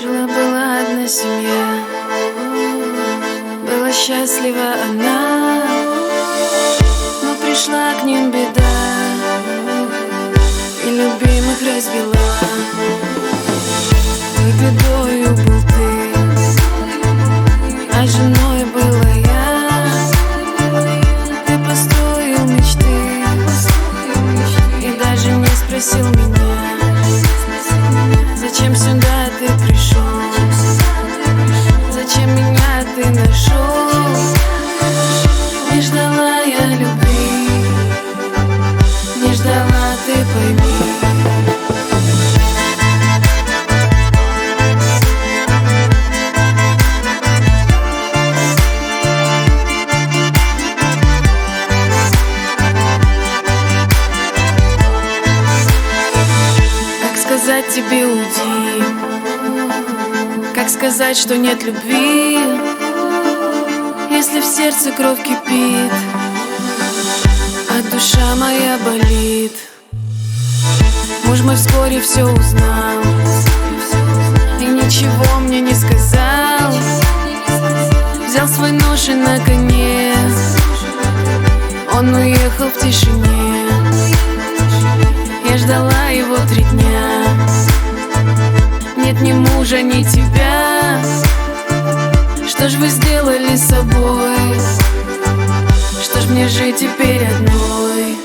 Жила-была одна семья, была счастлива она, но пришла к ним беда и любимых развела. Той бедою был ты, а женой была я. Ты построил мечты и даже не спросил меня, зачем сюда ты пришел, зачем меня ты нашел. Не ждала я любви, не ждала, ты пойми. Как сказать тебе уйди, как сказать, что нет любви, если в сердце кровь кипит, а душа моя болит. Муж мой вскоре все узнал и ничего мне не сказал. Взял свой нож и на коне он уехал в тишине. Я ждала его 3 дня, нет ни мужа, ни тебя. Что ж вы сделали с собой? Что ж мне жить теперь одной?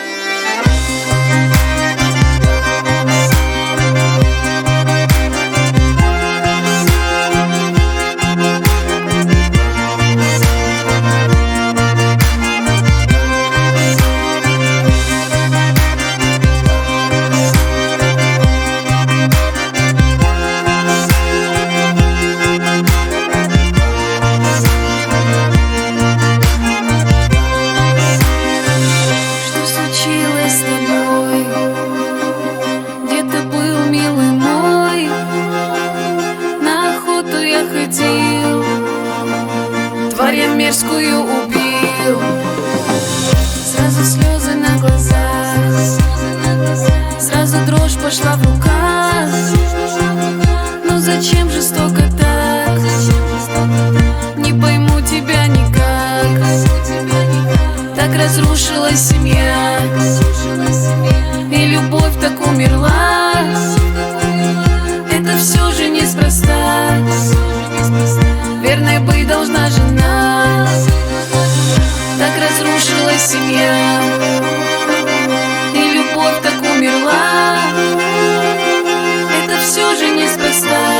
Тварь я мерзкую убил, сразу слезы на глазах, сразу дрожь пошла в руках. Ну зачем жестоко так? Не пойму тебя никак. Так разрушилась семья, и любовь так умерла. Это все же неспроста, верной быть должна жена. Так разрушилась семья, и любовь так умерла. Это все же неспроста.